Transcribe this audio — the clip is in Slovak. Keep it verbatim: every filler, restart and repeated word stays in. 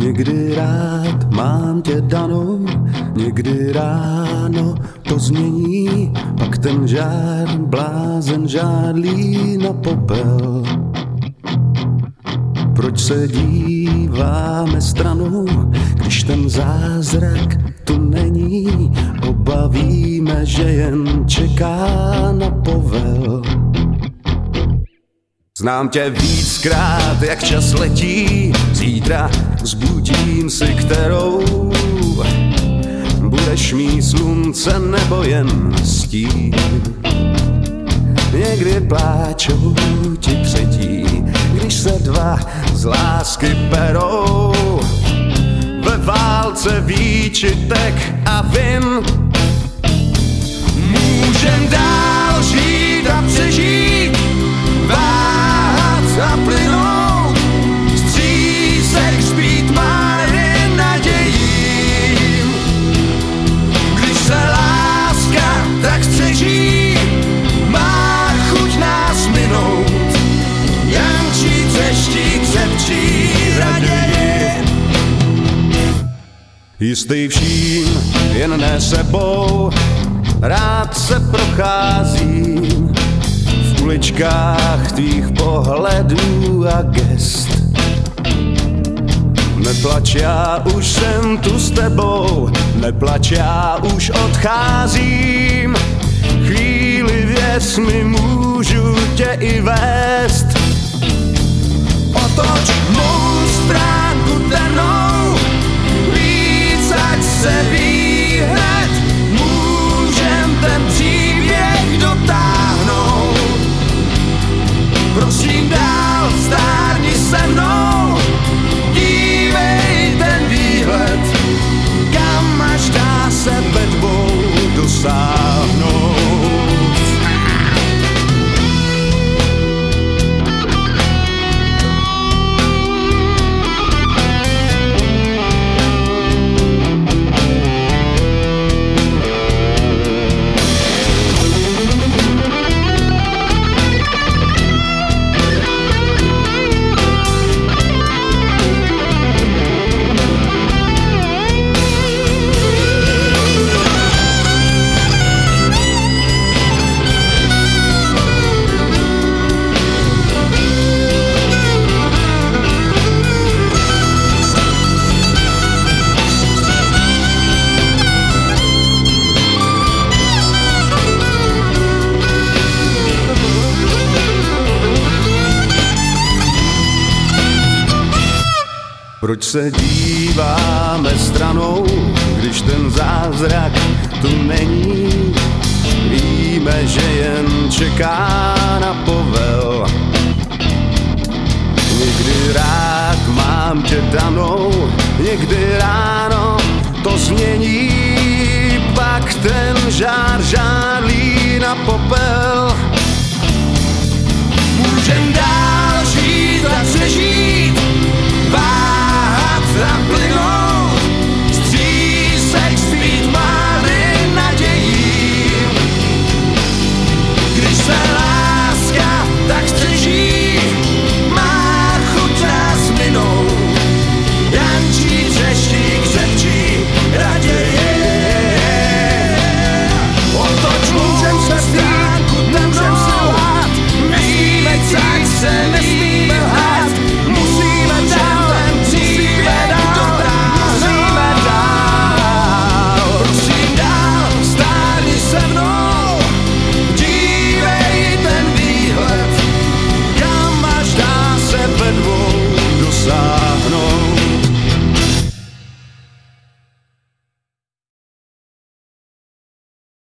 Někdy rád mám tě danou, někdy ráno to změní, pak ten žár blázen žádlí na popel. Proč se díváme stranou, když ten zázrak tu není? Obavíme, že jen čeká na povel. Znám tě víckrát, jak čas letí, zítra vzbudím si kterou. Budeš mít slunce nebo jen stín. Někdy pláčou ti třetí, když se dva z lásky perou. Ve válce výčitek a vin můžem dál žít a přežít, váhat a plynout, střízek zbít máry nadějím. Když se láska tak střeží, má chuť nás minout, jančí, třeští, křepčí raději. Jistý vším, jen ne sebou, rád se procházím v uličkách tvých pohledů a gest. Neplač, já už jsem tu s tebou, neplač, já už odcházím. Chvíli věř mi, můžu tě i vést. Otoč mou stránku temnou, víc ať se ví hned, můžem ten příběh dotáhnout. Prosím dál, stárni se mnou, dívej ten výhled, kam až dá se ve dvou dosáhnout. Proč se díváme stranou, když ten zázrak tu není? Víme, že jen čeká na povel. Někdy rád mám tě danou, někdy ráno to změní, pak ten žár žádlí na popel.